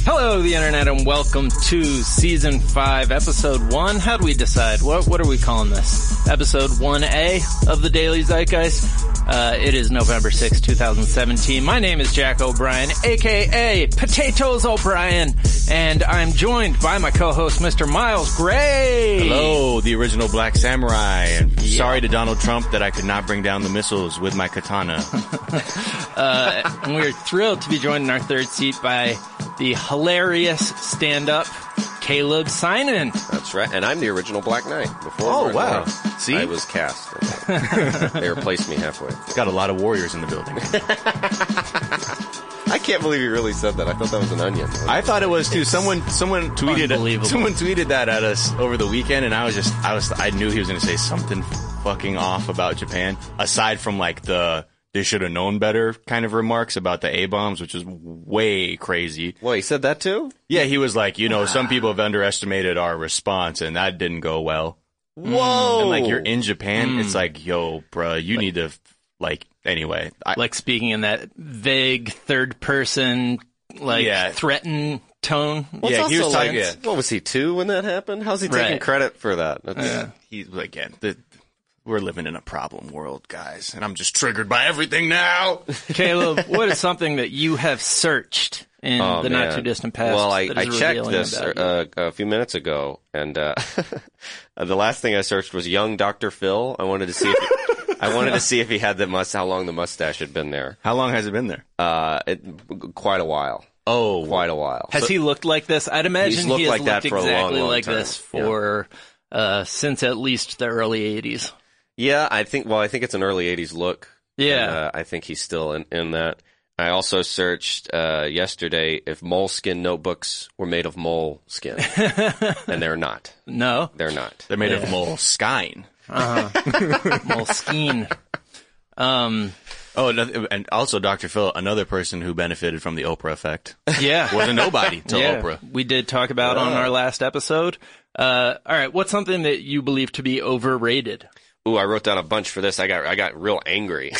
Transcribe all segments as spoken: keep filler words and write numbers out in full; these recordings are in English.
Hello, the internet, and welcome to season five, episode one. How do we decide? What what are we calling this? Episode one A of the Daily Zeitgeist. Uh, it is November sixth, twenty seventeen. My name is Jack O'Brien, aka Potatoes O'Brien, and I'm joined by my co-host, Mister Miles Gray. Hello, the original Black Samurai, and Yeah. sorry to Donald Trump that I could not bring down the missiles with my katana. uh, and we're thrilled to be joined in our third seat by the hilarious stand-up Caleb Synan. That's right. And I'm the original Black Knight. Before Oh, Warren wow. Warren, See? I was cast. They replaced me halfway. Got a lot of warriors in the building. I can't believe you really said that. I thought that was an onion. I thought it was too. Someone, someone tweeted, Unbelievable. someone tweeted that at us over the weekend, and I was just, I was, I knew he was going to say something fucking off about Japan. Aside from like the, they should have known better kind of remarks about the A-bombs, which is way crazy. Well, he said that too? Yeah, he was like, you know, some people have underestimated our response, and that didn't go well. Whoa! And like, you're in Japan, it's like, yo, bruh, you need to, like, anyway. I, Like speaking in that vague third-person, like, Yeah. threaten tone. Well, it's yeah, he was also talking- like, yeah. what was he, two when that happened? How's he taking Right. credit for that? That's, he's, again, the, we're living in a problem world, guys, and I'm just triggered by everything now. Caleb, what is something that you have searched in Oh, the man. not-too-distant past? Well, I, that I is checked revealing this about you? uh, a few minutes ago, and uh, the last thing I searched was young Doctor Phil. I wanted to see if he, I wanted to see if he had the must, how long the mustache had been there. How long has it been there? Uh, it, quite a while. Oh, Quite a while. Has he looked like this? I'd imagine He's looked he has like that looked for a long, exactly long like time. this for uh, since at least the early eighties. Yeah, I think. Well, I think it's an early eighties look. Yeah. And, uh, I think he's still in, in that. I also searched uh, yesterday if moleskin notebooks were made of mole skin, and they're not. No? They're not. They're made Yeah. of moleskine. Moleskine. Um, Oh, another, and also Doctor Phil, another person who benefited from the Oprah effect. yeah. Was a nobody till yeah, Oprah. we did talk about on our last episode. Uh, all right, what's something that you believe to be overrated? Ooh, I wrote down a bunch for this. I got I got real angry,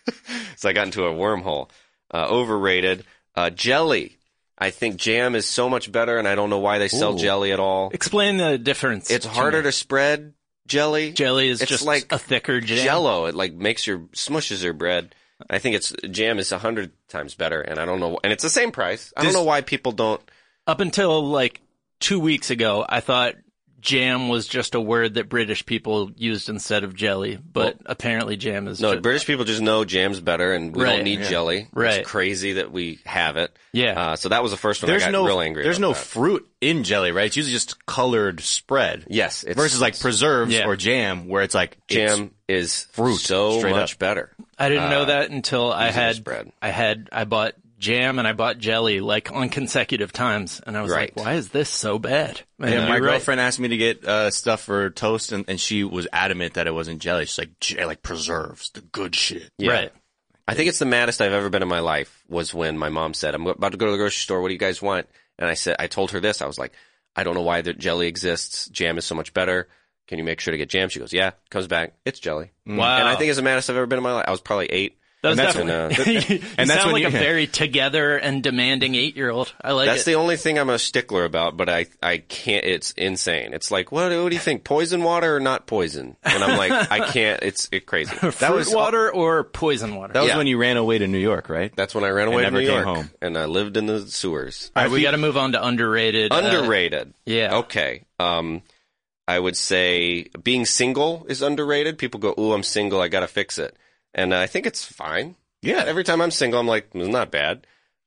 so I got into a wormhole. Uh, overrated uh, jelly. I think jam is so much better, and I don't know why they sell Ooh. jelly at all. Explain the difference. It's to harder me. to spread jelly. Jelly is it's just like a thicker jam. Jello. It like makes your smushes your bread. I think it's jam is a hundred times better, and I don't know, and it's the same price. I don't Does- know why people don't. Up until like two weeks ago, I thought jam was just a word that British people used instead of jelly, but Well, apparently jam is No, just, British people just know jam's better, and we Right, don't need yeah. jelly. Right. It's crazy that we have it. Yeah. Uh, so that was the first one There's I got no, real angry there's about no that. fruit in jelly, right? It's usually just colored spread. Yes. It's, Versus like preserves Yeah. or jam, where it's like it's- jam is fruit, so straight much up. better. I didn't know uh, that until I easier to had spread. I had I bought jam and I bought jelly like on consecutive times, and I was Right. like, why is this so bad? And Yeah, my you're right. girlfriend asked me to get uh, stuff for toast, and, and she was adamant that it wasn't jelly. She's like, "J- like preserves, the good shit. Yeah. Right. I think it's the maddest I've ever been in my life was when my mom said, I'm about to go to the grocery store. What do you guys want? And I said, I told her this. I was like, I don't know why the jelly exists. Jam is so much better. Can you make sure to get jam? She goes, yeah. Comes back. It's jelly. Wow. And I think it's the maddest I've ever been in my life. I was probably eight. That was And that's definitely. when, uh, you and that's sound when like you- a very together and demanding eight-year-old. I like That's it. the only thing I'm a stickler about, but I, I can't, it's insane. It's like, what, what do you think? Poison water or not poison? And I'm like, I can't, it's it crazy. Fruit was- water or poison water. That was Yeah. when you ran away to New York, right? That's when I ran away And from never New came York. home. And I lived in the sewers. All right, we got to move on to underrated. uh, Underrated. yeah. Okay. Um, I would say being single is underrated. People go, ooh, I'm single. I got to fix it. And I think it's fine. Yeah. Every time I'm single, I'm like, it's not bad.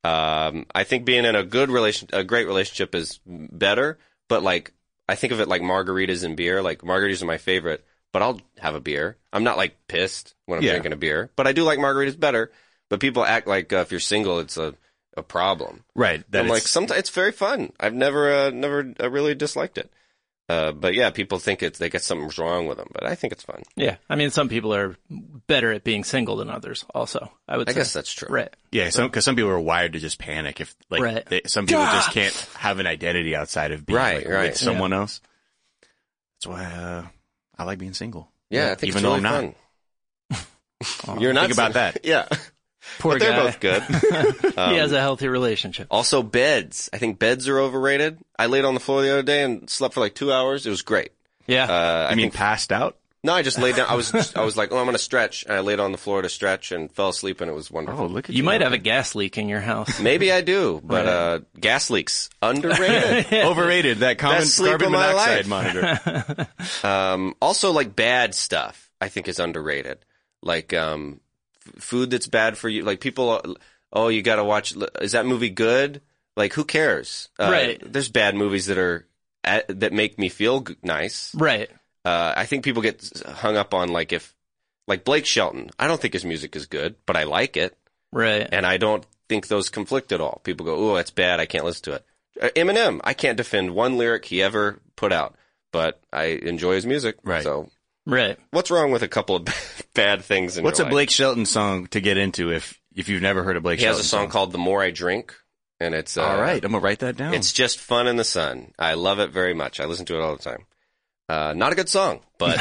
Um, I think being in a good relation, a great relationship is better. But like, I think of it like margaritas and beer. Like margaritas are my favorite, but I'll have a beer. I'm not like pissed when I'm Yeah. drinking a beer, but I do like margaritas better. But people act like uh, if you're single, it's a, a problem. Right. That I'm like, it's- sometimes it's very fun. I've never, uh, never uh, really disliked it. Uh, but yeah, people think it's they get something wrong with them, but I think it's fun. Yeah. I mean, some people are better at being single than others also, I would I say. guess that's true. Right. Yeah, some because some people are wired to just panic if like Right. they, some people just can't have an identity outside of being Right, like, right. with someone else. That's why uh, I like being single. Yeah, I think even it's though really I'm not. fun. You're not Think about single. that. Yeah. Poor but they're guy. both good. He has a healthy relationship. Also, beds. I think beds are overrated. I laid on the floor the other day and slept for like two hours. It was great. Yeah. Uh, I I mean, think, passed out? no, I just laid down. I was, I was like, oh, I'm going to stretch. And I laid on the floor to stretch and fell asleep, and it was wonderful. Oh, look at you you. might have a gas leak in your house. Maybe I do, but uh, gas leaks, underrated. Overrated, that common Best sleep carbon of my monoxide life. monitor. Um, also, like bad stuff, I think is underrated. Like um, f- food that's bad for you. Like people, oh, you got to watch. Is that movie good? Like, who cares? Uh, Right. There's bad movies that are at, that make me feel g- nice. Right. Uh, I think people get hung up on like if, like Blake Shelton. I don't think his music is good, but I like it, Right. and I don't think those conflict at all. People go, "Oh, that's bad. I can't listen to it." Uh, Eminem. I can't defend one lyric he ever put out, but I enjoy his music. Right. So, Right. what's wrong with a couple of bad things in What's a your life? Blake Shelton song to get into if if you've never heard a Blake He has Shelton a song called "The More I Drink," and it's uh, All right, I'm going to write that down. It's just fun in the sun. I love it very much. I listen to it all the time. Uh, not a good song, but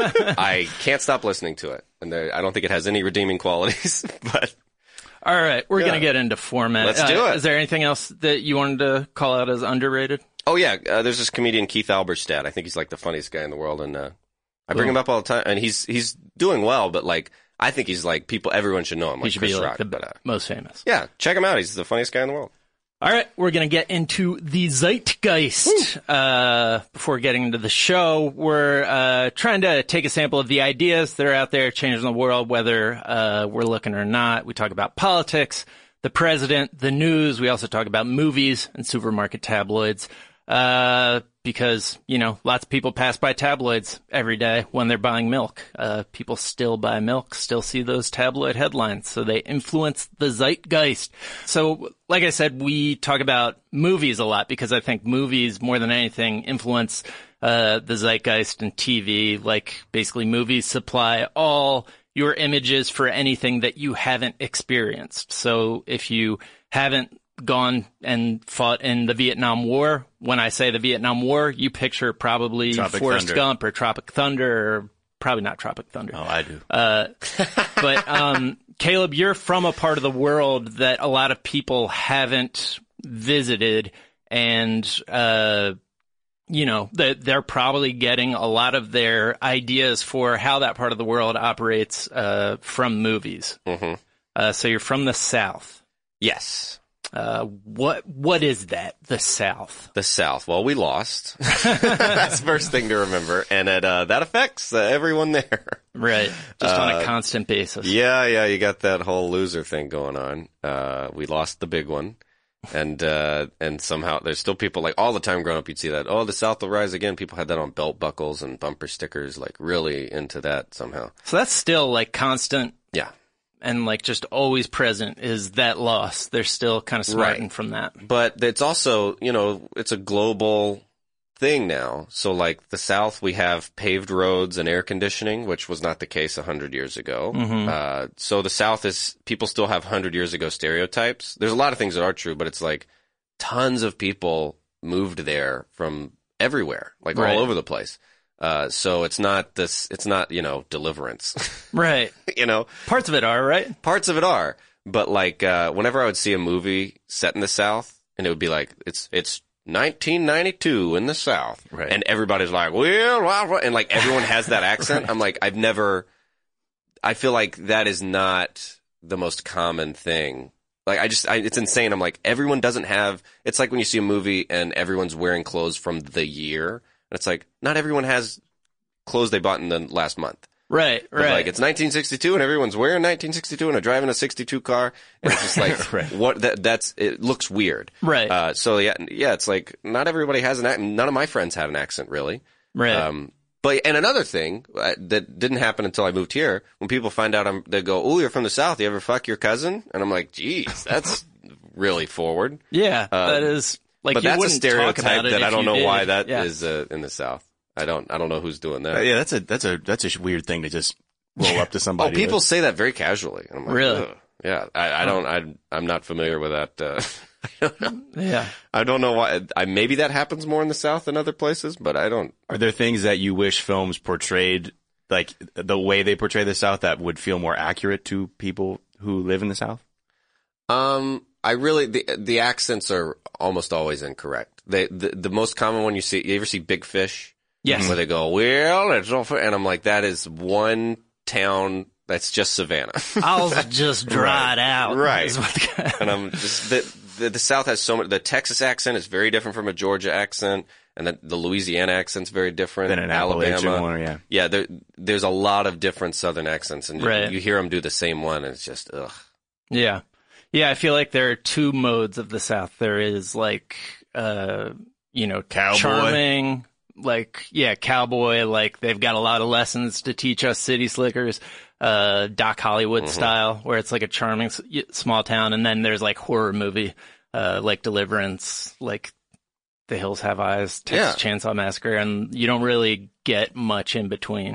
I can't stop listening to it. And there, I don't think it has any redeeming qualities, but All right. We're Yeah. going to get into format. Let's do it. Is there anything else that you wanted to call out as underrated? oh yeah, uh, there's this comedian Keith Alberstadt. I think he's like the funniest guy in the world, and uh, I bring Cool. him up all the time. And he's he's doing well, but like I think he's like people. Everyone should know him. He Like should Chris be like Rock. the but, uh, most famous. yeah, check him out. He's the funniest guy in the world. All right, we're going to get into the zeitgeist. Uh, before getting into the show, we're uh, trying to take a sample of the ideas that are out there changing the world, whether uh, we're looking or not. We talk about politics, the president, the news. We also talk about movies and supermarket tabloids. Uh, because, you know, lots of people pass by tabloids every day when they're buying milk. Uh, people still buy milk, still see those tabloid headlines. So they influence the zeitgeist. So, like I said, we talk about movies a lot because I think movies, more than anything, influence, uh, the zeitgeist and T V. Like, basically movies supply all your images for anything that you haven't experienced. So if you haven't gone and fought in the Vietnam War, when I say the Vietnam War, you picture probably Tropic Forrest Thunder. Gump or Tropic Thunder, or probably not Tropic Thunder. Oh, I do. But um, Caleb, you're from a part of the world that a lot of people haven't visited, and uh, you know that they're probably getting a lot of their ideas for how that part of the world operates uh, from movies. Mm-hmm. Uh, so you're from the South. Yes. Uh, what what is that? The South. The South. Well, we lost. That's the first thing to remember, and it uh, that affects uh, everyone there. Right. Just on a constant basis. Yeah, yeah, you got that whole loser thing going on. Uh, we lost the big one, and uh, and somehow there's still people like all the time growing up. You'd see that. Oh, the South will rise again. People had that on belt buckles and bumper stickers, like really into that somehow. So that's still like constant. Yeah. And like just always present is that loss. They're still kind of smarting Right. from that. But it's also, you know, it's a global thing now. So like the South, we have paved roads and air conditioning, which was not the case a hundred years ago. Mm-hmm. Uh, so the South is, people still have hundred years ago stereotypes. There's a lot of things that are true, but it's like tons of people moved there from everywhere, like Right. all over the place. Uh, so it's not this, it's not, you know, Deliverance, Right. you know, Parts of it are, right? parts of it are, but like, uh, whenever I would see a movie set in the South and it would be like, it's, it's nineteen ninety-two in the South. Right. And everybody's like, well, wah, wah," and like everyone has that accent. I'm like, I've never, I feel like that is not the most common thing. Like, I just, I, it's insane. I'm like, everyone doesn't have, it's like when you see a movie and everyone's wearing clothes from the year. And it's like, not everyone has clothes they bought in the last month. Right, But right. like, it's nineteen sixty-two and everyone's wearing nineteen sixty-two and are driving a sixty-two car. And it's just like, Right. what, that, that's, it looks weird. Right. Uh, so yeah, yeah, it's like, not everybody has an accent. None of my friends have an accent, really. right. Um, but, and another thing uh, that didn't happen until I moved here, when people find out I'm, they go, oh, you're from the South. You ever fuck your cousin? And I'm like, geez, that's really forward. yeah, uh, that is like But you that's a wouldn't talk stereotype about it that if I don't you know did. why that Yeah. is uh, in the South. I don't, I don't know who's doing that. Uh, yeah, that's a that's a that's a sh- weird thing to just roll up to Oh, somebody. people with. say that very casually. And I'm like, Really? Ugh. Yeah, I, I don't, I, I'm not familiar with that. Uh, Yeah. I don't know why. I, maybe that happens more in the South than other places, but I don't. Are there things that you wish films portrayed, like the way they portray the South, that would feel more accurate to people who live in the South? Um, I really the the accents are almost always incorrect. They the, the most common one you see. You ever see Big Fish? Yes. Where they go, well, it's all for, and I'm like, that is one town that's just Savannah. I'll just dry it out. Right. is what the- And I'm just the, the the South has so much. The Texas accent is very different from a Georgia accent, and the, the Louisiana accent's very different. Than an Alabama, Appalachian one, yeah. yeah. There, there's a lot of different Southern accents, and Right. you, you hear them do the same one, and it's just ugh. Yeah. Yeah, I feel like there are two modes of the South. There is like, uh, you know, Cowboy. charming, like, yeah, cowboy, like they've got a lot of lessons to teach us city slickers, uh, Doc Hollywood Mm-hmm. style, where it's like a charming s- y- small town. And then there's like horror movie, uh, like Deliverance, like The Hills Have Eyes, Texas Chainsaw Massacre, and you don't really get much in between.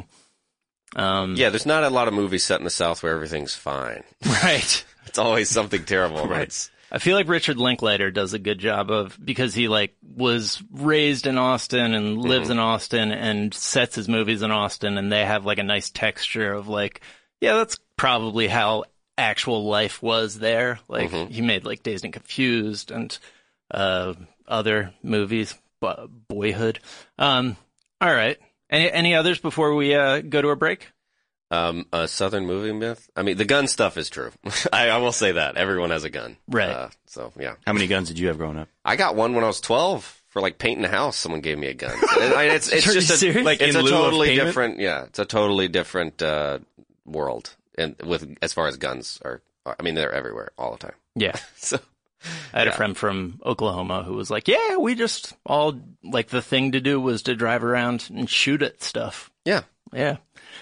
Um, Yeah, there's not a lot of movies set in the South where everything's fine. right. It's always something terrible. Right. It's, I feel like Richard Linklater does a good job of, because he like was raised in Austin and lives Mm-hmm. in Austin and sets his movies in Austin, and they have like a nice texture of like, yeah, that's probably how actual life was there. Like Mm-hmm. he made like Dazed and Confused and uh other movies, Bo- Boyhood. Um, all right. Any any others before we uh go to a break? Um, a Southern movie myth. I mean, the gun stuff is true. I, I will say that everyone has a gun, Right. Uh, so yeah, How many guns did you have growing up? I got one when I was twelve for like painting a house. Someone gave me a gun. And I, it's it's Are you just a, serious? Like it's in a lieu of totally payment? different. Yeah, it's a totally different uh, world, and with as far as guns are. I mean, they're everywhere all the time. Yeah. So I had a Yeah. friend from Oklahoma who was like, yeah, we just all, like, the thing to do was to drive around and shoot at stuff. yeah, Yeah.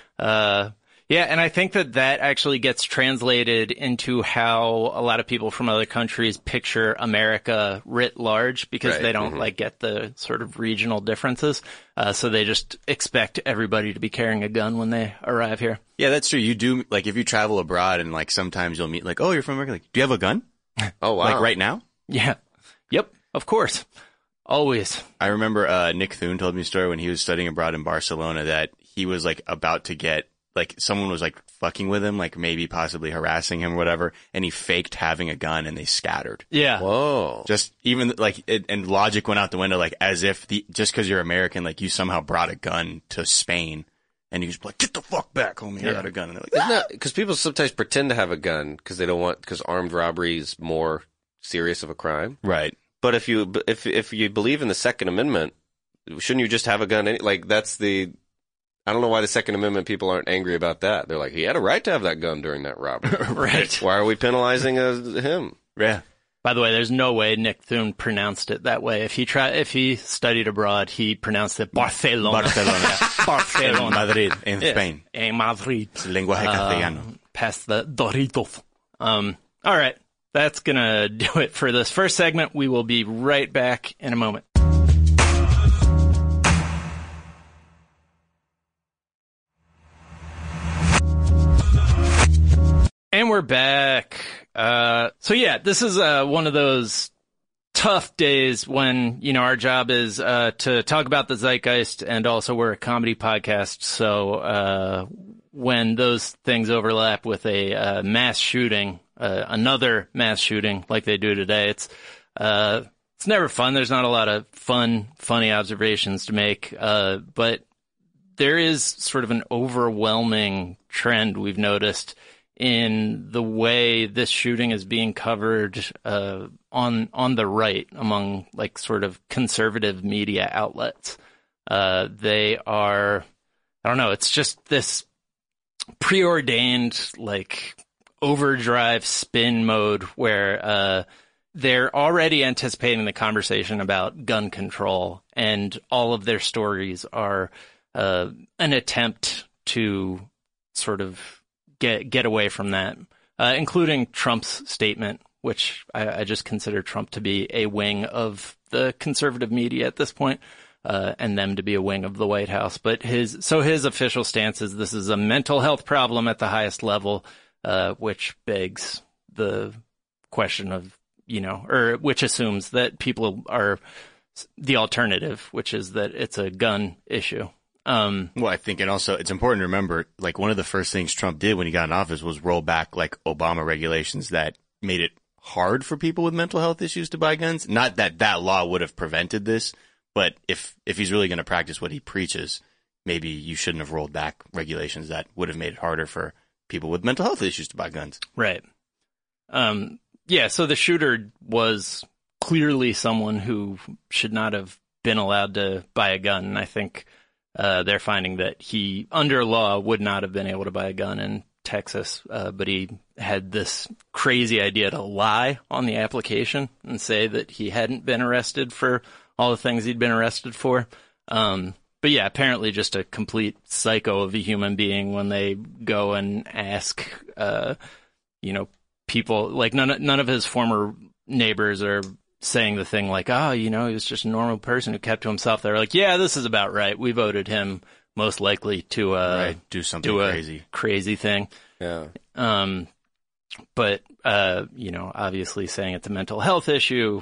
Uh, yeah, and I think that that actually gets translated into how a lot of people from other countries picture America writ large, because Right, they don't, mhm. like, get the sort of regional differences. Uh, so they just expect everybody to be carrying a gun when they arrive here. Yeah, that's true. You do, like, if you travel abroad and, like, sometimes you'll meet, like, oh, you're from America. Like, do you have a gun? oh wow, Like, right now? Yeah. Yep. Of course. Always. I remember uh, Nick Thune told me a story when he was studying abroad in Barcelona that he was, like, about to get, like, someone was, like, fucking with him, like, maybe possibly harassing him or whatever, and he faked having a gun and they scattered. Yeah. Whoa, Just even, like, it, and logic went out the window, like, as if the, just because you're American, like, you somehow brought a gun to Spain. And he was like, get the fuck back, homie. I Yeah. got a gun. And they're like, isn't that because people sometimes pretend to have a gun because they don't want because armed robbery is more serious of a crime. right. But if you if if you believe in the Second Amendment, shouldn't you just have a gun? Any, like that's the I don't know why the Second Amendment people aren't angry about that. They're like, he had a right to have that gun during that robbery. Right. Why are we penalizing uh, him? Yeah. By the way, there's no way Nick Thune pronounced it that way. If he tried, if he studied abroad, he pronounced it Barcelona. Barcelona. En Barcelona. Madrid, en Yes. Spain. En Madrid. Es lenguaje castellano. Um, past the Doritos. Um, all right. That's going to do it for this first segment. We will be right back in a moment. And we're back. Uh, so yeah, this is, uh, one of those tough days when, you know, our job is, uh, to talk about the zeitgeist, and also we're a comedy podcast. So, uh, when those things overlap with a, uh, mass shooting, uh, another mass shooting like they do today, it's, uh, it's never fun. There's not a lot of fun, funny observations to make. Uh, but there is sort of an overwhelming trend we've noticed in the way this shooting is being covered uh, on on the right among like sort of conservative media outlets. Uh, they are, I don't know, it's just this preordained like overdrive spin mode where uh, they're already anticipating the conversation about gun control, and all of their stories are uh, an attempt to sort of get get away from that, uh, including Trump's statement, which I, I just consider Trump to be a wing of the conservative media at this point, uh, and them to be a wing of the White House. But his so his official stance is this is a mental health problem at the highest level, uh, which begs the question of, you know, or which assumes that people are the alternative, which is that it's a gun issue. Um, well, I think, and also it's important to remember, like one of the first things Trump did when he got in office was roll back like Obama regulations that made it hard for people with mental health issues to buy guns. Not that that law would have prevented this, but if, if he's really going to practice what he preaches, maybe you shouldn't have rolled back regulations that would have made it harder for people with mental health issues to buy guns. Right. Um, yeah. So the shooter was clearly someone who should not have been allowed to buy a gun. And I think, uh, they're finding that he, under law, would not have been able to buy a gun in Texas. Uh, but he had this crazy idea to lie on the application and say that he hadn't been arrested for all the things he'd been arrested for. Um, But yeah, apparently just a complete psycho of a human being when they go and ask, uh, you know, people, like none, none of his former neighbors are saying the thing like, oh, you know, he was just a normal person who kept to himself. They're like, yeah, this is about right. We voted him most likely to, uh, right. do something do a crazy, crazy thing. Yeah. Um, but, uh, you know, obviously saying it's a mental health issue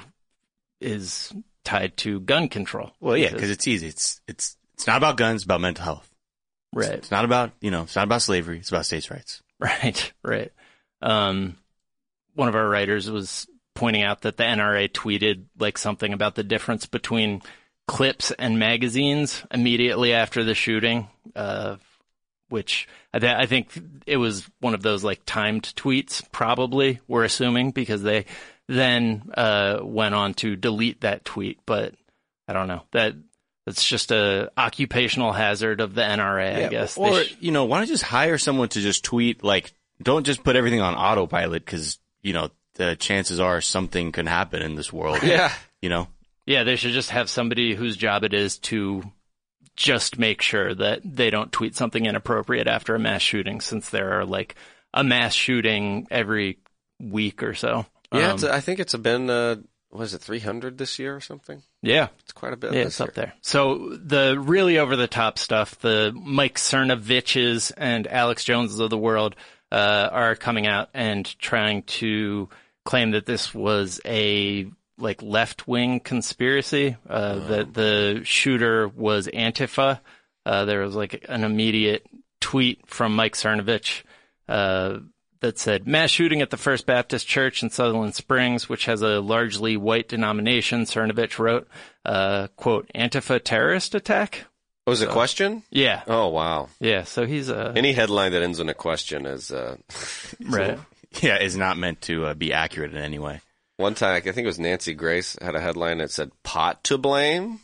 is tied to gun control. Well, yeah, because it's easy. It's, it's, It's not about guns, it's about mental health. Right. It's, it's not about, you know, it's not about slavery, it's about states' rights. Right, right. Um, one of our writers was pointing out that the N R A tweeted like something about the difference between clips and magazines immediately after the shooting, uh, which I, th- I think it was one of those like timed tweets, probably, we're assuming, because they then uh, went on to delete that tweet. But I don't know. That It's just a occupational hazard of the N R A, yeah, I guess. Or, sh- you know, why don't you just hire someone to just tweet, like, don't just put everything on autopilot because, you know, the chances are something can happen in this world. Yeah. You know? Yeah, they should just have somebody whose job it is to just make sure that they don't tweet something inappropriate after a mass shooting, since there are, like, a mass shooting every week or so. Yeah, Um, it's, I think it's been, uh, what is it, three hundred this year or something? yeah. It's quite a bit. Yeah, this it's up year. there. So the really over-the-top stuff, the Mike Cernoviches and Alex Joneses of the world uh, are coming out and trying to claim that this was a like left-wing conspiracy, uh, oh. that the shooter was Antifa. Uh, there was like an immediate tweet from Mike Cernovich uh, that said, mass shooting at the First Baptist Church in Sutherland Springs, which has a largely white denomination. Cernovich wrote, uh, quote, Antifa terrorist attack? Oh, was it so, a question? Yeah. Oh, wow. Yeah, so he's a... Any headline that ends in a question is... Uh, right. Yeah, is not meant to uh, be accurate in any way. One time, I think it was Nancy Grace had a headline that said, pot to blame?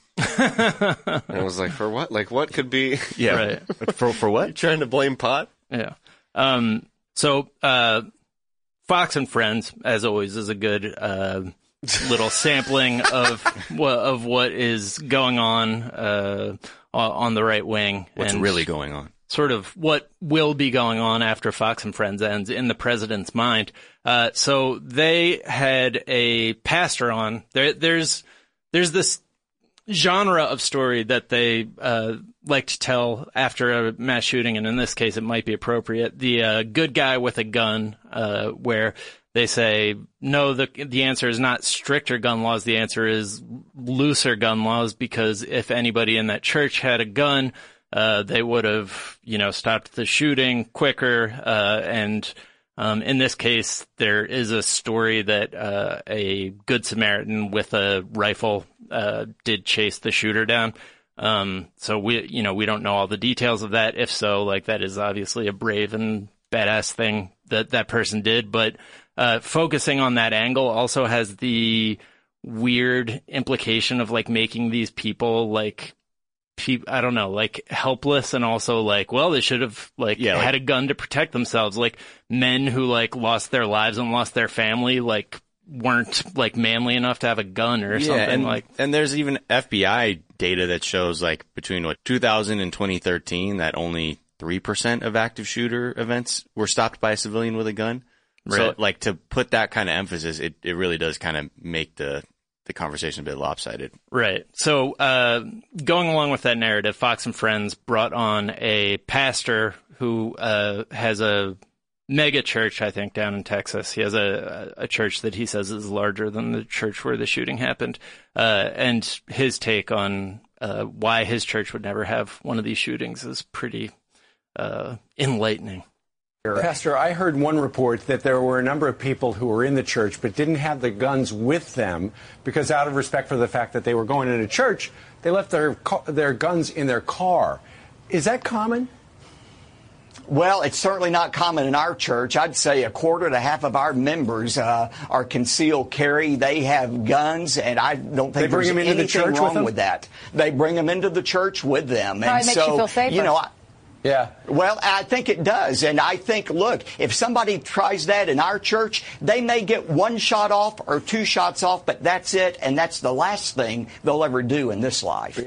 And I was like, for what? Like, what could be... Yeah. Right. for, for what? You're trying to blame pot? Yeah. Um... So, uh, Fox and Friends, as always, is a good uh, little sampling of what of what is going on uh, on the right wing. What's and really going on? Sort of what will be going on after Fox and Friends ends in the president's mind. Uh, so they had a pastor on. There, there's there's this genre of story that they uh, like to tell after a mass shooting, and in this case it might be appropriate. The uh, good guy with a gun, uh, where they say, no, the the answer is not stricter gun laws, the answer is looser gun laws, because if anybody in that church had a gun, uh, they would have, you know, stopped the shooting quicker, uh, and Um, in this case, there is a story that uh, a Good Samaritan with a rifle uh, did chase the shooter down. Um, so we, you know, we don't know all the details of that. If so, like, that is obviously a brave and badass thing that that person did. But uh, focusing on that angle also has the weird implication of, like, making these people, like, I don't know, like helpless, and also like, well, they should have like yeah, had like, a gun to protect themselves. Like men who like lost their lives and lost their family, like weren't like manly enough to have a gun or yeah, something. And, like, and there's even F B I data that shows like between what two thousand and twenty thirteen that only three percent of active shooter events were stopped by a civilian with a gun. Right. So like to put that kind of emphasis, it, it really does kind of make the the conversation a bit lopsided. Right. So, uh, going along with that narrative, Fox and Friends brought on a pastor who, uh, has a mega church, I think, down in Texas. He has a, a church that he says is larger than the church where the shooting happened. Uh, and his take on, uh, why his church would never have one of these shootings is pretty uh, enlightening. Pastor, I heard one report that there were a number of people who were in the church but didn't have the guns with them because out of respect for the fact that they were going into church, they left their their guns in their car. Is that common? Well, it's certainly not common in our church. I'd say a quarter to half of our members uh, are concealed carry. They have guns, and I don't think they bring there's them into anything the church wrong with, them? with that. They bring them into the church with them. Probably and makes so, you feel safer. You know, I, Yeah. Well, I think it does. And I think, look, if somebody tries that in our church, they may get one shot off or two shots off, but that's it. And that's the last thing they'll ever do in this life.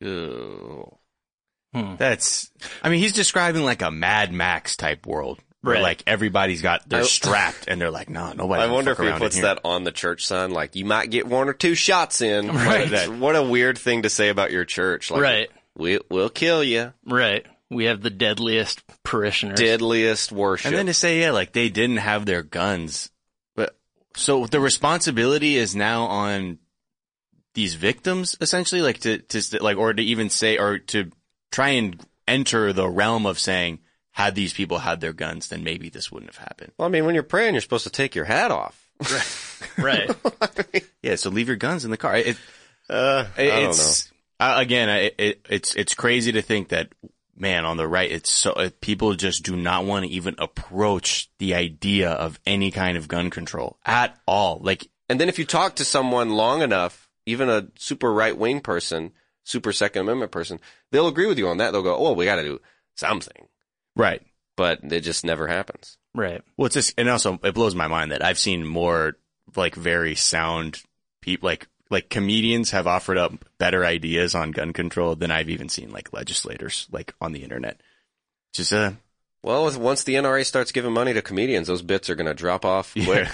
Ew. Hmm. That's, I mean, he's describing like a Mad Max type world where right. like everybody's got, they're I, strapped and they're like, no, nah, nobody. I wonder if he around puts that on the church sign, like you might get one or two shots in. Right. What, what a weird thing to say about your church. Like, right. We, we'll kill you. Right. We have the deadliest parishioners. Deadliest worship. And then to say, yeah, like they didn't have their guns. But so the responsibility is now on these victims, essentially, like to, to like, or to even say, or to try and enter the realm of saying, had these people had their guns, then maybe this wouldn't have happened. Well, I mean, when you're praying, you're supposed to take your hat off. Right. Right. Yeah. So leave your guns in the car. It, uh, I it's, don't know. Uh, again, it, it, it's, it's crazy to think that, man, on the right, it's so, uh, people just do not want to even approach the idea of any kind of gun control at all. Like, and then if you talk to someone long enough, even a super right-wing person, super Second Amendment person, they'll agree with you on that. They'll go, oh, we got to do something. right. But it just never happens. Right. Well, it's just, and also it blows my mind that I've seen more like very sound people, like, like comedians have offered up better ideas on gun control than I've even seen like legislators like on the internet. Just, uh, Well, once the N R A starts giving money to comedians, those bits are going to drop off quick.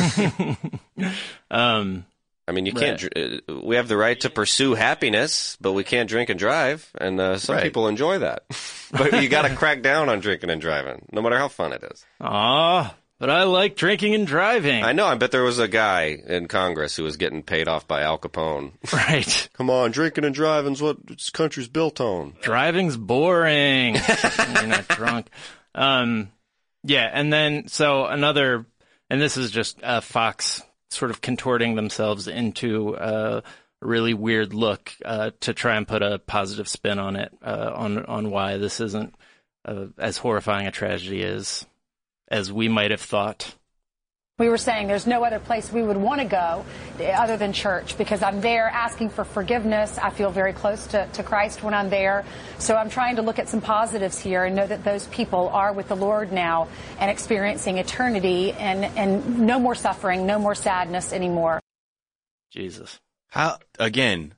Yeah. um, I mean, you can't, right. we have the right to pursue happiness, but we can't drink and drive. And uh, some right. people enjoy that. But you got to crack down on drinking and driving, no matter how fun it is. Aw, but I like drinking and driving. I know. I bet there was a guy in Congress who was getting paid off by Al Capone. Right. Come on, drinking and driving's what this country's built on. Driving's boring. You're not drunk. Um, yeah, and then, so another, and this is just uh, Fox sort of contorting themselves into uh, a really weird look uh, to try and put a positive spin on it, uh, on on why this isn't uh, as horrifying a tragedy as as we might have thought. We were saying there's no other place we would want to go other than church because I'm there asking for forgiveness. I feel very close to, to Christ when I'm there. So I'm trying to look at some positives here and know that those people are with the Lord now and experiencing eternity and, and no more suffering, no more sadness anymore. Jesus. How, again,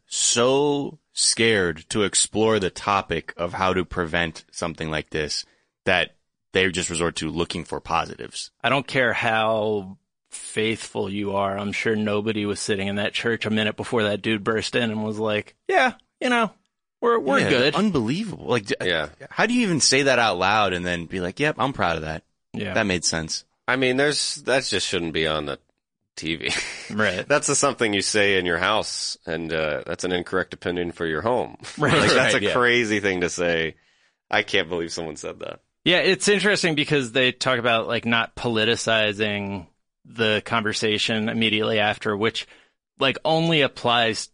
so scared to explore the topic of how to prevent something like this that they just resort to looking for positives. I don't care how faithful you are. I'm sure nobody was sitting in that church a minute before that dude burst in and was like, yeah, you know, we're we're yeah, good. Unbelievable. Like, yeah. How do you even say that out loud and then be like, yep, I'm proud of that. Yeah. That made sense. I mean, there's, that just shouldn't be on the T V. Right. That's a, something you say in your house, and uh, that's an incorrect opinion for your home. Right. Like, that's Right, a yeah. crazy thing to say. I can't believe someone said that. Yeah, it's interesting because they talk about like not politicizing the conversation immediately after, which like only applies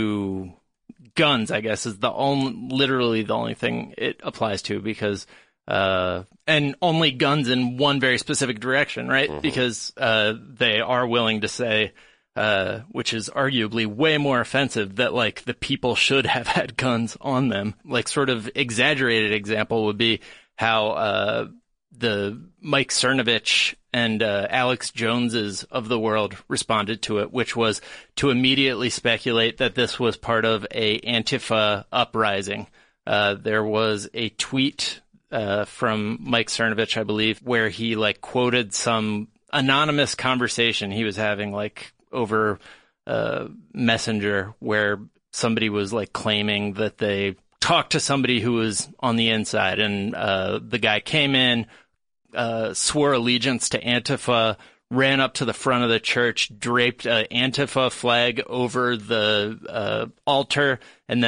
to guns, I guess, is the only, literally the only thing it applies to because, uh, and only guns in one very specific direction, right? Mm-hmm. Because, uh, they are willing to say, uh, which is arguably way more offensive, that like the people should have had guns on them. Like sort of exaggerated example would be how, uh, the Mike Cernovich and, uh, Alex Joneses of the world responded to it, which was to immediately speculate that this was part of a Antifa uprising. Uh, there was a tweet, uh, from Mike Cernovich, I believe, where he like quoted some anonymous conversation he was having like over, uh, Messenger where somebody was like claiming that they talked to somebody who was on the inside, and uh, the guy came in, uh, swore allegiance to Antifa, ran up to the front of the church, draped an Antifa flag over the uh, altar, and then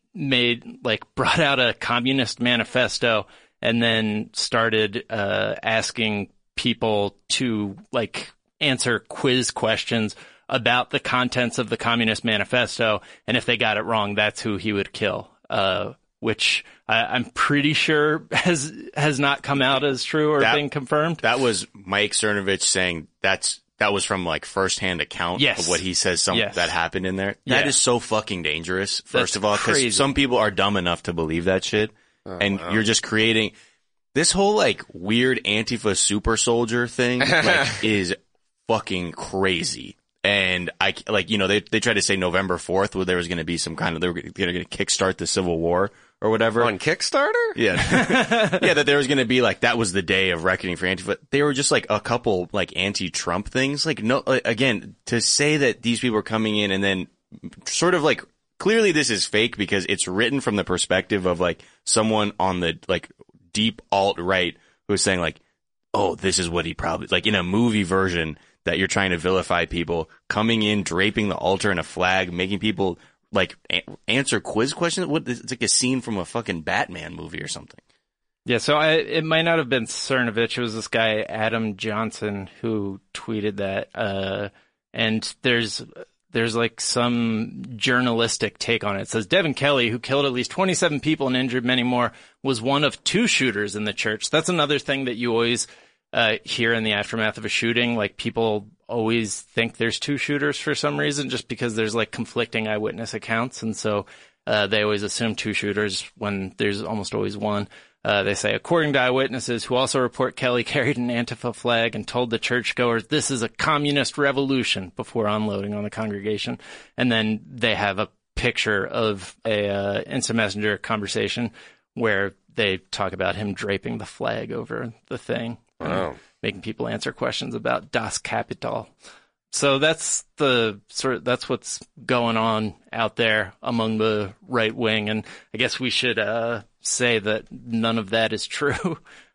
made, like, brought out a communist manifesto and then started uh, asking people to, like, answer quiz questions about the contents of the Communist Manifesto, and if they got it wrong, that's who he would kill. Uh, which I, I'm pretty sure has has not come out as true or that, been confirmed. That was Mike Cernovich saying that's that was from like firsthand account yes. of what he says some yes. that happened in there. That yeah. is so fucking dangerous. First That's of all, because some people are dumb enough to believe that shit, oh, and wow. you're just creating this whole like weird Antifa super soldier thing. Like, is fucking crazy. And I, like, you know, they, they tried to say November fourth where there was going to be some kind of, they were going to kickstart the Civil War or whatever. On Kickstarter? Yeah. Yeah, that there was going to be like, that was the day of reckoning for Antifa. They were just like a couple like anti-Trump things. Like, no, again, to say that these people are coming in and then sort of like, clearly this is fake because it's written from the perspective of like someone on the like deep alt-right who's saying like, oh, this is what he probably, like in a movie version, that you're trying to vilify people, coming in, draping the altar in a flag, making people like a- answer quiz questions. What? It's like a scene from a fucking Batman movie or something. Yeah, so I, it might not have been Cernovich. It was this guy, Adam Johnson, who tweeted that. Uh, and there's there's like some journalistic take on it. It says, Devin Kelly, who killed at least twenty-seven people and injured many more, was one of two shooters in the church. That's another thing that you always Uh, here in the aftermath of a shooting, like people always think there's two shooters for some reason, just because there's like conflicting eyewitness accounts. And so, uh, they always assume two shooters when there's almost always one. Uh, they say, according to eyewitnesses who also report Kelly carried an Antifa flag and told the churchgoers, this is a communist revolution before unloading on the congregation. And then they have a picture of a, uh, instant messenger conversation where they talk about him draping the flag over the thing. Wow. Making people answer questions about Das Kapital. So that's the sort of, that's what's going on out there among the right wing. And I guess we should, uh, say that none of that is true.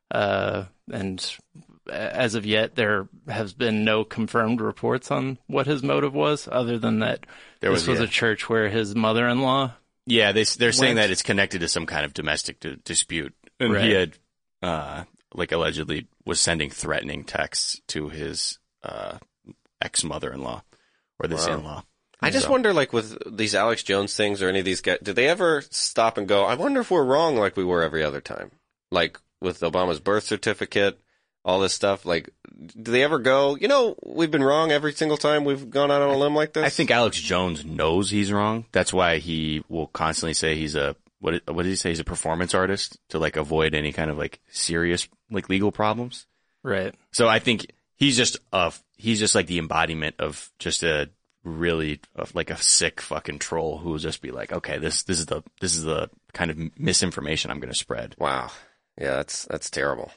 Uh, and as of yet, there has been no confirmed reports on what his motive was, other than that there this was, was yeah. a church where his mother-in-law. Yeah. They, they're went. saying that it's connected to some kind of domestic d- dispute. And right. he had, uh, like allegedly was sending threatening texts to his uh, ex-mother-in-law or this wow. in-law. I just so. wonder, like, with these Alex Jones things or any of these guys, did they ever stop and go, I wonder if we're wrong like we were every other time? Like, with Obama's birth certificate, all this stuff, like, do they ever go, you know, we've been wrong every single time we've gone out on a limb like this? I think Alex Jones knows he's wrong. That's why he will constantly say he's a, what, what did he say? He's a performance artist to, like, avoid any kind of, like, serious, like, legal problems. Right. So I think he's just, uh, he's just, like, the embodiment of just a really, uh, like, a sick fucking troll who will just be like, okay, this, this is the, this is the kind of misinformation I'm going to spread. Wow. Yeah, that's, that's terrible.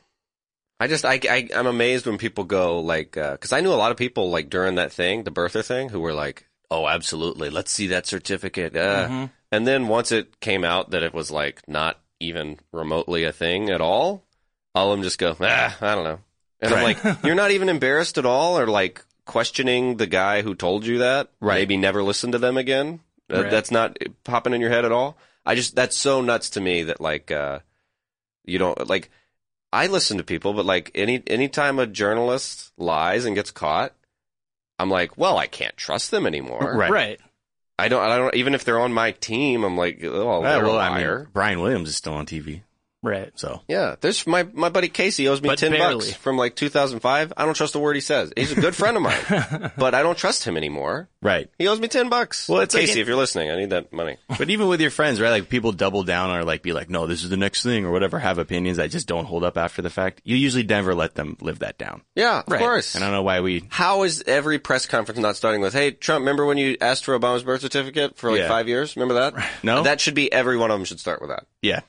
I just, I, I, I'm amazed when people go, like, uh, cause I knew a lot of people, like, during that thing, the birther thing, who were like, oh, absolutely, let's see that certificate. Uh, mm-hmm. And then once it came out that it was like not even remotely a thing at all, all of them just go, ah, I don't know. And right. I'm like, you're not even embarrassed at all or like questioning the guy who told you that? Right. Maybe never listen to them again? Right. Uh, that's not popping in your head at all? I just, that's so nuts to me that like, uh, you don't, like, I listen to people, but like any, anytime a journalist lies and gets caught, I'm like, well, I can't trust them anymore. Right. Right. I don't, I don't, even if they're on my team, I'm like, oh, they're well, a liar. I mean, Brian Williams is still on T V. Right. So. Yeah. There's my, my buddy Casey owes me but ten barely. bucks from like two thousand five. I don't trust a word he says. He's a good friend of mine, but I don't trust him anymore. Right. He owes me ten bucks. Well, it's Casey, like, if you're listening, I need that money. But even with your friends, right? Like people double down or like be like, no, this is the next thing or whatever, have opinions that just don't hold up after the fact. You usually never let them live that down. Yeah, of right. course. And I don't know why we. How is every press conference not starting with, hey, Trump, remember when you asked for Obama's birth certificate for like yeah. five years? Remember that? No. That should be, every one of them should start with that. Yeah.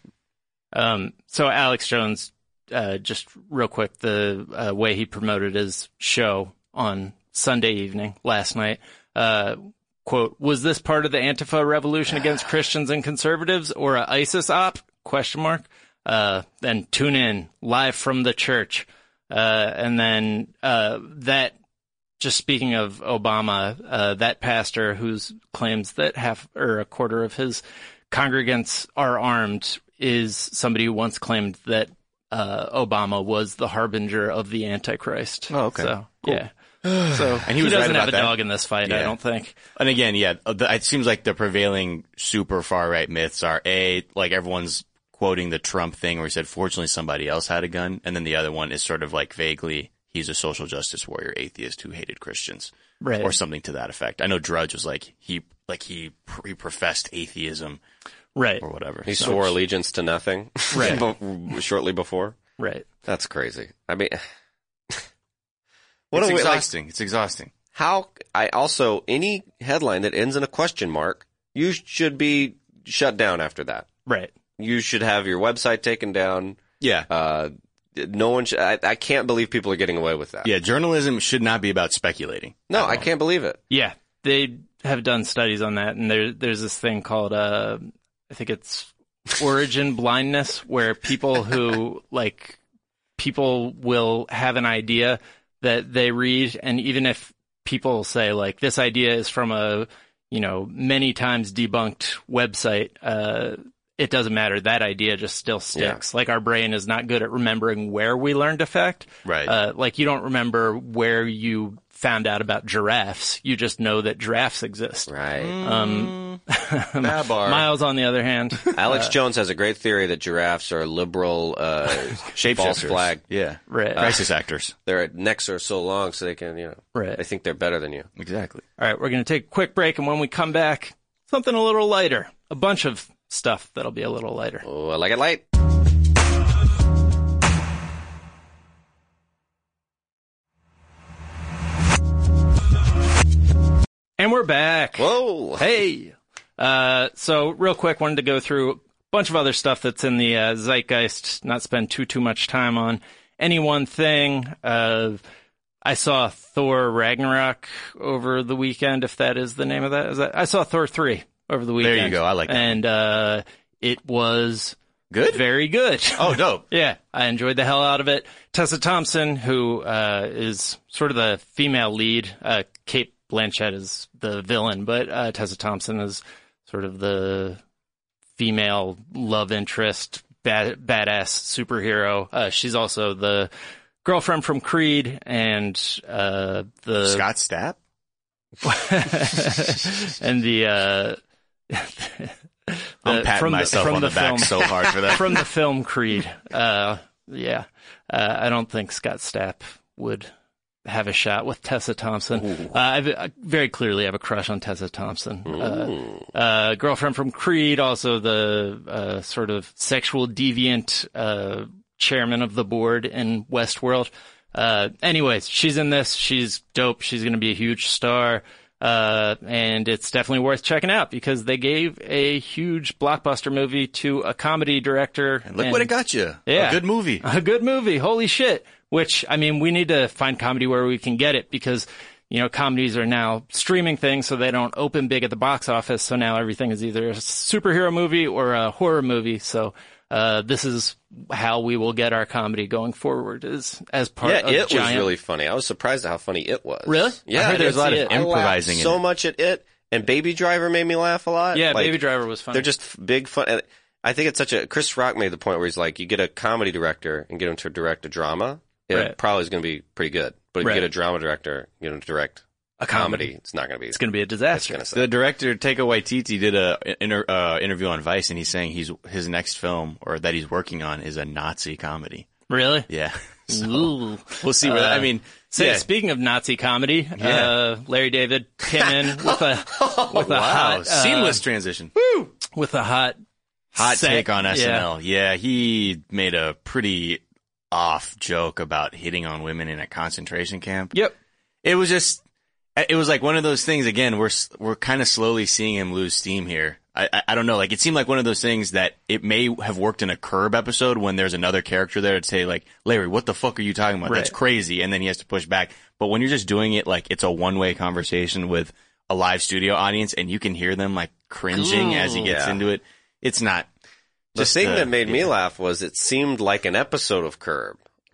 Um, so Alex Jones, uh, just real quick, the uh, way he promoted his show on Sunday evening last night, uh, quote, was this part of the Antifa revolution against Christians and conservatives or a ISIS op? Question mark. Uh, then tune in live from the church. Uh, and then, uh, that just speaking of Obama, uh, that pastor who's claims that half or a quarter of his congregants are armed is somebody who once claimed that uh, Obama was the harbinger of the Antichrist. Oh, okay. So, cool. yeah. So and he, was he doesn't right about have a that. dog in this fight, Yeah. I don't think. And again, yeah, the, it seems like the prevailing super far right myths are A, like everyone's quoting the Trump thing where he said, fortunately somebody else had a gun. And then the other one is sort of like vaguely, he's a social justice warrior atheist who hated Christians. Right. Or something to that effect. I know Drudge was like, he, like he, he professed atheism. Right. Or whatever. He So- swore allegiance to nothing. Right. be- shortly before. Right. That's crazy. I mean, what It's are we, like, exhausting. It's exhausting. how, I also, any headline that ends in a question mark, you should be shut down after that. Right. You should have your website taken down. Yeah. Uh, no one should, I, I can't believe people are getting away with that. Yeah, journalism should not be about speculating. No, at I all. can't believe it. Yeah. They have done studies on that, and there, there's this thing called, uh, I think it's origin blindness, where people who, like, people will have an idea that they read, and even if people say, like, this idea is from a, you know, many times debunked website, uh, it doesn't matter. That idea just still sticks. Like, our brain is not good at remembering where we learned a fact. Right. Uh, like, you don't remember where you found out about giraffes. You just know that giraffes exist. Right. Um, Babar. Miles, on the other hand, Alex Jones has a great theory that giraffes are liberal, uh, Shapeshifters. false flag. Yeah. right. Crisis actors. Their necks are so long so they can, you know, Right. they think they're better than you. Exactly. All right, we're going to take a quick break, and when we come back, something a little lighter. A bunch of stuff that'll be a little lighter. Oh, I like it light. And we're back. Whoa. Hey. Uh, so real quick, wanted to go through a bunch of other stuff that's in the uh, zeitgeist, not spend too, too much time on any one thing. Uh, I saw Thor Ragnarok over the weekend, if that is the name of that. Is that I saw Thor three over the weekend. There you go. I like that And, uh, it was Good? very good. Oh, dope. Yeah, I enjoyed the hell out of it. Tessa Thompson, who uh, is sort of the female lead, uh, Kate Blanchett is the villain, but uh, Tessa Thompson is sort of the female love interest, bad, badass superhero. Uh, she's also the girlfriend from Creed and uh, the Scott Stapp? and the. Uh, I'm the- patting from the- myself from on the, the back film. so hard for that. from the film Creed. Uh, yeah. Uh, I don't think Scott Stapp would have a shot with Tessa Thompson. Uh, I've, I very clearly have a crush on Tessa Thompson. Uh, uh, girlfriend from Creed, also the uh, sort of sexual deviant uh, chairman of the board in Westworld. Uh, anyways, she's in this. She's dope. She's going to be a huge star. Uh, and it's definitely worth checking out because they gave a huge blockbuster movie to a comedy director. Look what it got you. Yeah. A good movie. A good movie. Holy shit. Which, I mean, we need to find comedy where we can get it because, you know, comedies are now streaming things so they don't open big at the box office. So now everything is either a superhero movie or a horror movie. So, uh, this is how we will get our comedy going forward is as part Yeah, of It Giant. was really funny. I was surprised at how funny It was. Really? Yeah. I heard I there's did a lot see of it. I laughed improvising in so it. much at It, and Baby Driver made me laugh a lot. Yeah, Like, Baby Driver was funny. They're just f- big fun. and I think it's such a, Chris Rock made the point where he's like, you get a comedy director and get him to direct a drama, it Right. probably is going to be pretty good. But if Right. you get a drama director, you know, to direct a comedy, it's not going to be. It's going to be a It's disaster. going to say. The director, Taika Waititi, did a inter, uh, interview on Vice, and he's saying he's his next film, or that he's working on, is a Nazi comedy. Really? Yeah. So, Ooh. we'll see where that, I mean, Say, yeah. speaking of Nazi comedy, Yeah. uh, Larry David came in with a with a Wow. hot uh, Seamless transition. with a hot Hot set. take on S N Yeah. L. Yeah, he made a pretty off joke about hitting on women in a concentration camp. Yep. It was just, it was like one of those things. Again, we're we're kind of slowly seeing him lose steam here. I, I I don't know. Like, it seemed like one of those things that it may have worked in a Curb episode when there's another character there to say like, Larry, what the fuck are you talking about? Right. That's crazy. And then he has to push back. But when you're just doing it like it's a one way conversation with a live studio audience, and you can hear them like cringing as he gets Yeah. into it, it's not. The just, thing uh, that made me yeah. laugh was it seemed like an episode of Curb,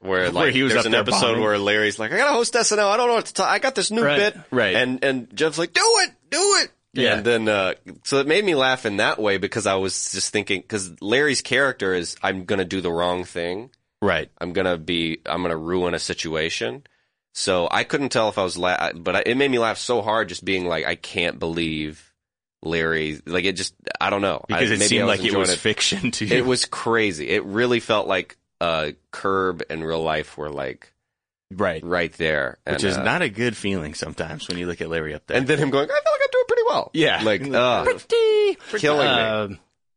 where like Where he was there's up an there episode bombing. where Larry's like, I gotta host S N L. I don't know what to talk. I got this new Right. bit. Right. And, and Jeff's like, do it, do it. Yeah. And then, uh, so it made me laugh in that way because I was just thinking, cause Larry's character is, I'm gonna do the wrong thing. Right. I'm gonna be, I'm gonna ruin a situation. So I couldn't tell if I was la- but I, it made me laugh so hard just being like, I can't believe Larry, like it just, I don't know. Because I, it maybe seemed I like it enjoying was fiction to you. It was crazy. It really felt like, uh, Curb and real life were like right. right there. Which and, is uh, not a good feeling sometimes when you look at Larry up there. and then him going, I feel like I'm doing pretty well. Yeah. Like, uh, Pretty, killing me. uh,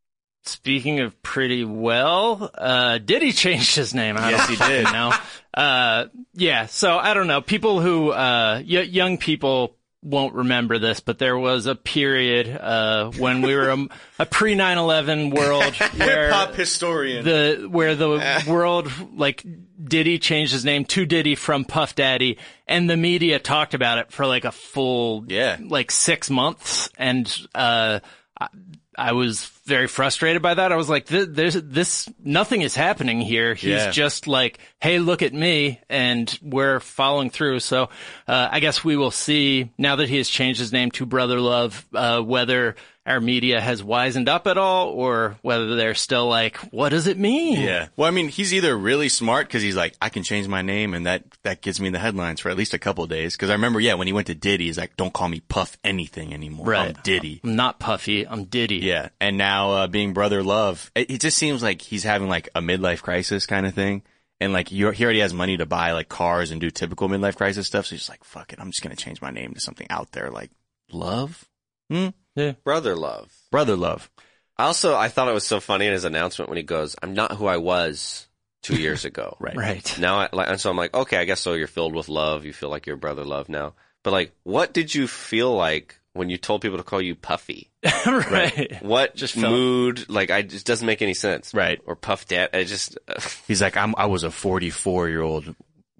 Speaking of pretty well, uh, did he change his name? I Yes, don't he did. know. Uh, yeah, so I don't know. People who, uh, y- young people won't remember this, but there was a period, uh, when we were a, a pre nine eleven world where Hip-hop historian. the, where the world, like, Diddy changed his name to Diddy from Puff Daddy, and the media talked about it for like a full, Yeah. like six months. And, uh, I, I was very frustrated by that. I was like, this, there's this, nothing is happening here. He's Yeah. just like, hey, look at me, and we're following through. So, uh, I guess we will see now that he has changed his name to Brother Love, uh, whether our media has wisened up at all or whether they're still like, what does it mean? Yeah. Well, I mean, he's either really smart because he's like, I can change my name, and that, that gets me in the headlines for at least a couple of days. Because I remember, yeah, when he went to Diddy, he's like, don't call me Puff anything anymore. Right. I'm Diddy. I'm not Puffy. I'm Diddy. Yeah. And now, uh, being Brother Love, it, it just seems like he's having like a midlife crisis kind of thing. And like, you he already has money to buy like cars and do typical midlife crisis stuff. So he's just like, fuck it. I'm just going to change my name to something out there like Love. Hmm? Yeah. Brother love. Brother Love. Also, I thought it was so funny in his announcement when he goes, I'm not who I was two years ago. Right. Right. Now, I, like, and so I'm like, okay, I guess so. You're filled with love. You feel like you're Brother Love now. But like, what did you feel like when you told people to call you Puffy? Right. What Just felt- mood? Like, I just doesn't make any sense. Right. Or Puff Dad. I just, uh, He's like, I'm, I was a forty-four year old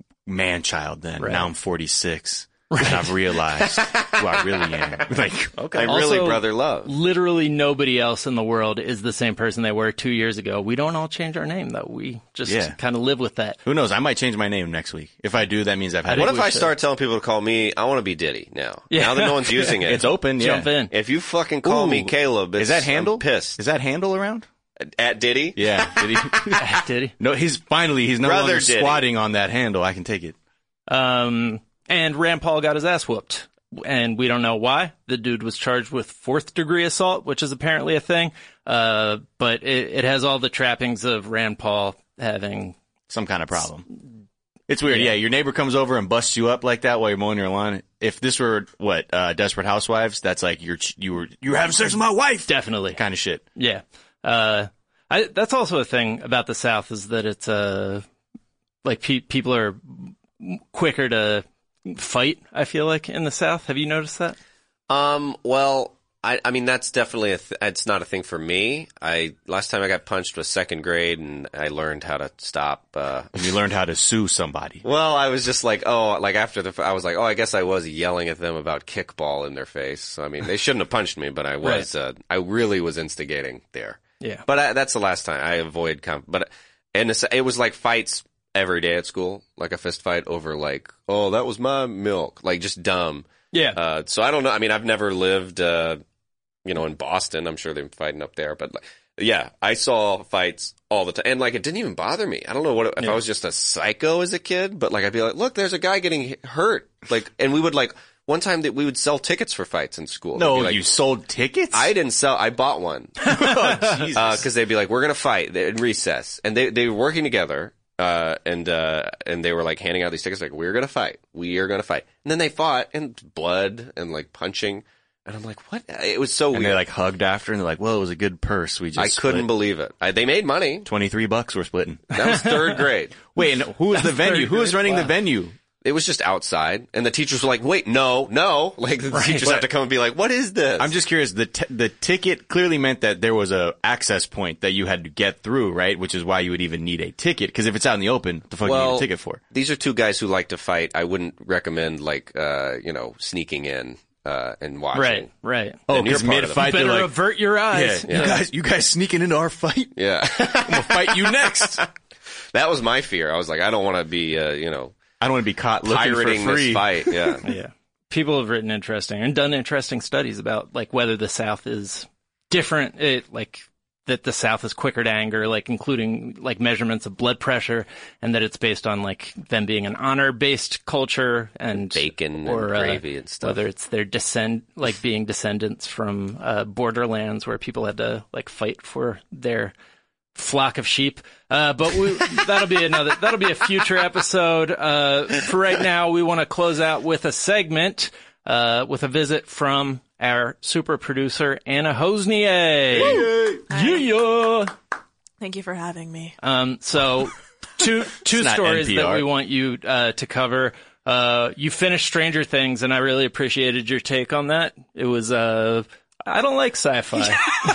man child then. Right. Now I'm forty-six. And I've realized who I really am. Like, okay. I'm really Also, Brother Love. Literally nobody else in the world is the same person they were two years ago. We don't all change our name, though. We just Yeah. kind of live with that. Who knows? I might change my name next week. If I do, that means I've had I What it. if we I should. start telling people to call me, I want to be Diddy now. Yeah. Now that no one's using it. It's open. Jump yeah. in. If you fucking call me Ooh. Caleb, it's, Is that handle? I'm pissed. Is that handle around? At Diddy? Yeah. Did he? Did he? No, he's finally, he's no Brother longer Diddy. squatting on that handle. I can take it. Um, and Rand Paul got his ass whooped. And we don't know why. The dude was charged with fourth degree assault, which is apparently a thing. Uh, but it, it has all the trappings of Rand Paul having. Some kind of problem. It's weird. Yeah. Your neighbor comes over and busts you up like that while you're mowing your lawn. If this were what, uh, Desperate Housewives, that's like you're, you were, you were having sex with my wife. Definitely. Kind of shit. Yeah. Uh, I, that's also a thing about the South is that it's, uh, like pe- people are quicker to fight, I feel like, in the South. Have you noticed that? Um, well, I, I mean, that's definitely a th- it's not a thing for me. I, last time I got punched was second grade and I learned how to stop, uh, And you learned how to sue somebody. well, I was just like, oh, like after the, I was like, oh, I guess I was yelling at them about kickball in their face. So, I mean, they shouldn't have punched me, but I was, uh, I really was instigating there. Yeah. But I, that's the last time I avoid comp, but, and it's, it was like fights every day at school, like a fist fight over like, oh, that was my milk, like just dumb. Yeah. Uh, so I don't know. I mean, I've never lived, uh, you know, in Boston. I'm sure they're fighting up there, but like, yeah, I saw fights all the time. And like, it didn't even bother me. I don't know what, it, if Yeah. I was just a psycho as a kid, but like, I'd be like, look, there's a guy getting hurt. Like, and we would like, one time that we would sell tickets for fights in school. They'd No, be like, you sold tickets? I didn't sell, I bought one. Oh, Jesus. Uh, cause they'd be like, we're gonna fight in recess. And they, they were working together. Uh, and, uh, and they were like handing out these tickets like, we're gonna fight. We are gonna fight. And then they fought and blood and like punching. And I'm like, what? It was so and weird. they like hugged after and they're like, well, it was a good purse. We just I couldn't split. believe it. I, they made money. twenty-three bucks we're splitting. That was third grade. Wait, and who was the venue? Who was running the venue? It was just outside, and the teachers were like, "Wait, no, no!" Like the teachers But- have to come and be like, "What is this?" I'm just curious. The t- the ticket clearly meant that there was a access point that you had to get through, right? Which is why you would even need a ticket. Because if it's out in the open, what the fuck do you need a ticket for? These are two guys who like to fight. I wouldn't recommend like uh, you know sneaking in uh, and watching. Right, right. Oh, Then you're because part of mid the- fight they're Better like, avert your yeah, eyes. you guys, you guys sneaking into our fight. Yeah. I'm gonna fight you next. that was my fear. I was like, I don't want to be, uh, you know, I don't want to be caught looking pirating for free. this fight. Yeah. Yeah. People have written interesting and done interesting studies about like whether the South is different, it, like that the South is quicker to anger, like including like measurements of blood pressure, and that it's based on like them being an honor-based culture and bacon or, and gravy uh, and stuff. Whether it's their descend, like being descendants from uh, borderlands where people had to like fight for their flock of sheep. Uh, but we, that'll be another, that'll be a future episode. Uh, for right now, we want to close out with a segment, uh, with a visit from our super producer, Anna Hosnier. Yeah. Thank you for having me. Um, so two, two not stories N P R. that we want you, uh, to cover. Uh, you finished Stranger Things and I really appreciated your take on that. It was, uh, I don't like sci-fi. Yeah,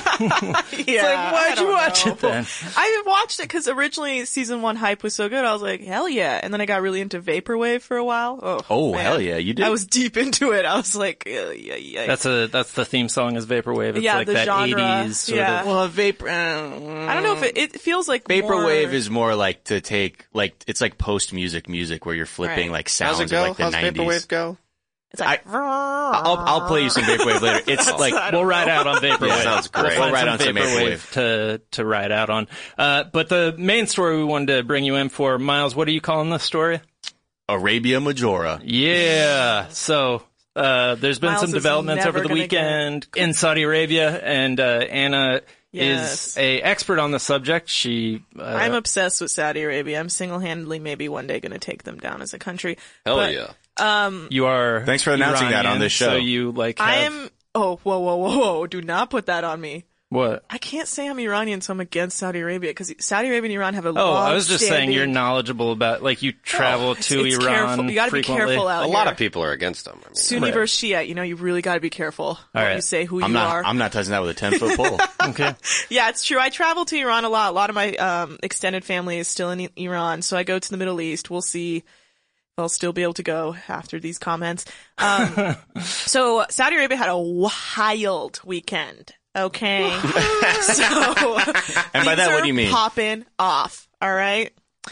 Like, why'd I you don't watch know. it then? I watched it because originally season one hype was so good. I was like, hell yeah. And then I got really into Vaporwave for a while. Oh, Oh, man. hell yeah, you did. I was deep into it. I was like, yeah, yeah, yeah. That's a, that's the theme song is Vaporwave. It's Yeah, like the that genre. eighties sort Yeah. of. well, vapor. Uh, I don't know if it, it feels like Vaporwave more... is more like to take, like, it's like post-music music where you're flipping Right. like How's sounds it of go? like the How's nineties. Vaporwave go? It's like, I'll, I'll play you some Vaporwave later. It's like, We'll ride out on Vaporwave. Yeah, sounds great. We'll find We'll ride some on some Vaporwave to, to ride out on. Uh, but the main story we wanted to bring you in for, Miles, what are you calling this story? Arabia Majora. Yeah. So, uh, there's been Miles some is developments never over the gonna weekend in Saudi Arabia, and, uh, Anna Yes. is a expert on the subject. She, uh, I'm obsessed with Saudi Arabia. I'm single-handedly maybe one day going to take them down as a country. Hell But yeah. you are. Thanks for announcing that on Iranian, this show. So you like I have- am... Oh, whoa, whoa, whoa, whoa. Do not put that on me. what? I can't say I'm Iranian, so I'm against Saudi Arabia, because Saudi Arabia and Iran have a Oh, long I was just saying you're knowledgeable about, like, you travel it's- to it's Iran careful. You gotta be frequently. careful out A here. lot of people are against them. I mean, Sunni Right. versus Shia, you know, you really gotta be careful what right. you say, who I'm you not, are. I'm not touching that with a ten foot pole. Okay. Yeah, it's true. I travel to Iran a lot. A lot of my um, extended family is still in I- Iran, so I go to the Middle East. We'll see if I'll still be able to go after these comments. Um, so Saudi Arabia had a wild weekend. Okay, so And by that, what do you mean? Popping off. All right.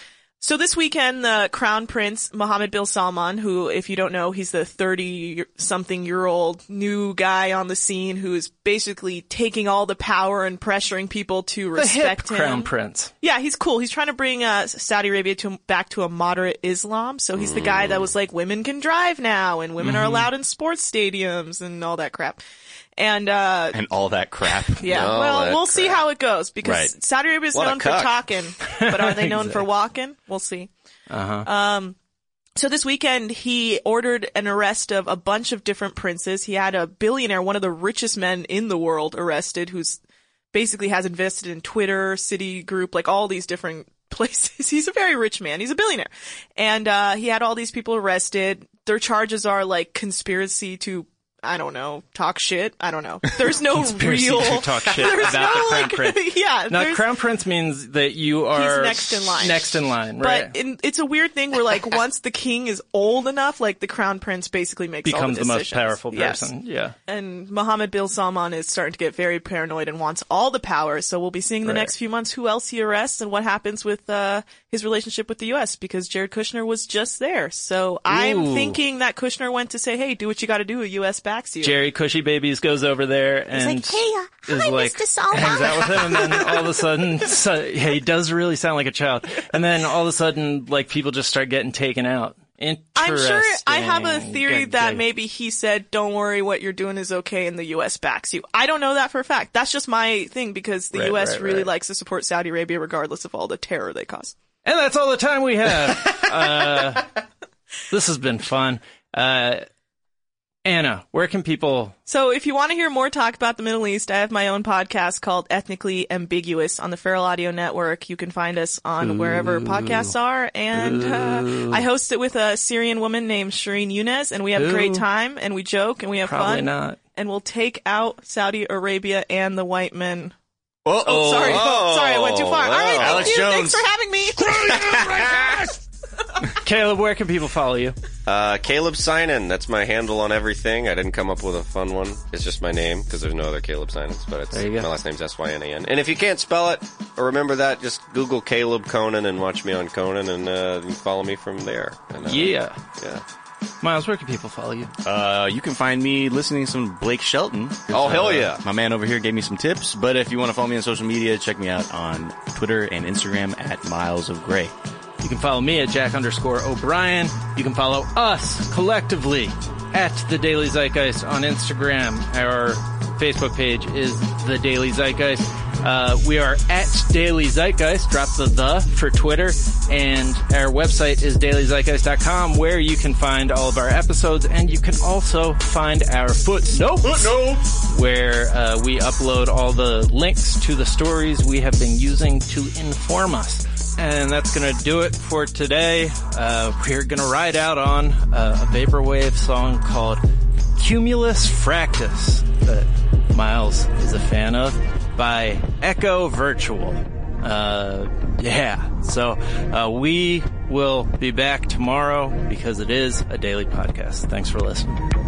So this weekend, the Crown Prince Mohammed bin Salman, who, if you don't know, he's the thirty-something-year-old new guy on the scene who is basically taking all the power and pressuring people to The hip respect him. crown prince. Yeah, he's cool. He's trying to bring uh, Saudi Arabia to back to a moderate Islam. So he's the guy that was like, women can drive now, and women Mm-hmm. are allowed in sports stadiums and all that crap. And uh And all that crap. yeah, No, well, that we'll see crap. how it goes, because Right. Saudi Arabia is What a known for cuck. talking, but are they known for walking? We'll see. Uh-huh. Um, so this weekend he ordered an arrest of a bunch of different princes. He had a billionaire, one of the richest men in the world, arrested, who's basically has invested in Twitter, Citigroup, like all these different places. He's a very rich man. He's a billionaire. And uh he had all these people arrested. Their charges are like conspiracy to, I don't know, talk shit. I don't know. There's no Conspiracy real to talk shit there's about no, the crown like, prince. yeah. Now, there's- crown prince means that you are next in line. Next in line, right? But in, it's a weird thing where, like, once the king is old enough, like, the crown prince basically makes all Becomes the the most decisions. powerful Yes. person. Yeah. And Mohammed bin Salman is starting to get very paranoid and wants all the power. So we'll be seeing the Right. next few months who else he arrests and what happens with uh his relationship with the U S, because Jared Kushner was just there. So I'm Ooh. thinking that Kushner went to say, hey, do what you got to do. The U S backs you. Jerry Cushy Babies goes over there and like, "Hey, uh, is hi, like, Mister Salman." hangs out with him, and then all of a sudden, so, yeah, he does really sound like a child. And then all of a sudden, like, people just start getting taken out. I'm sure I have a Interesting. theory Good, that good. maybe he said, don't worry, what you're doing is okay, and the U S backs you. I don't know that for a fact. That's just my thing, because the Right, U S right, really right. likes to support Saudi Arabia regardless of all the terror they cause. And that's all the time we have. uh, this has been fun. Uh, Anna, where can people... So if you want to hear more talk about the Middle East, I have my own podcast called Ethnically Ambiguous on the Feral Audio Network. You can find us on wherever podcasts are. And uh, I host it with a Syrian woman named Shireen Yunus, and we have a great Ooh. time, and we joke, and we have Probably fun. not. And we'll take out Saudi Arabia and the white men. Oh, Oh, sorry. oh, sorry, I went too far. All right, thank Alex you. Jones. Thanks for having me. Caleb, where can people follow you? Uh, Caleb Sinan. That's my handle on everything. I didn't come up with a fun one. It's just my name because there's no other Caleb Sinans, but it's, There you go. my last name's S Y N A N. And if you can't spell it or remember that, just Google Caleb Conan and watch me on Conan and uh, follow me from there. And, uh, Yeah. Yeah. Miles, where can people follow you? Uh, you can find me listening to some Blake Shelton. Oh, hell Uh, yeah. My man over here gave me some tips, but if you want to follow me on social media, check me out on Twitter and Instagram at Miles of Gray. You can follow me at Jack underscore O'Brien. You can follow us collectively at The Daily Zeitgeist on Instagram. Our Facebook page is The Daily Zeitgeist. Uh, we are at Daily Zeitgeist. Drop the the for Twitter. And our website is daily zeitgeist dot com, where you can find all of our episodes. And you can also find our footnotes, footnotes. where uh, we upload all the links to the stories we have been using to inform us. And that's going to do it for today. Uh, we're going to ride out on uh, a Vaporwave song called Cumulus Fractus that Miles is a fan of by Echo Virtual. Uh, yeah. So, uh, we will be back tomorrow because it is a daily podcast. Thanks for listening.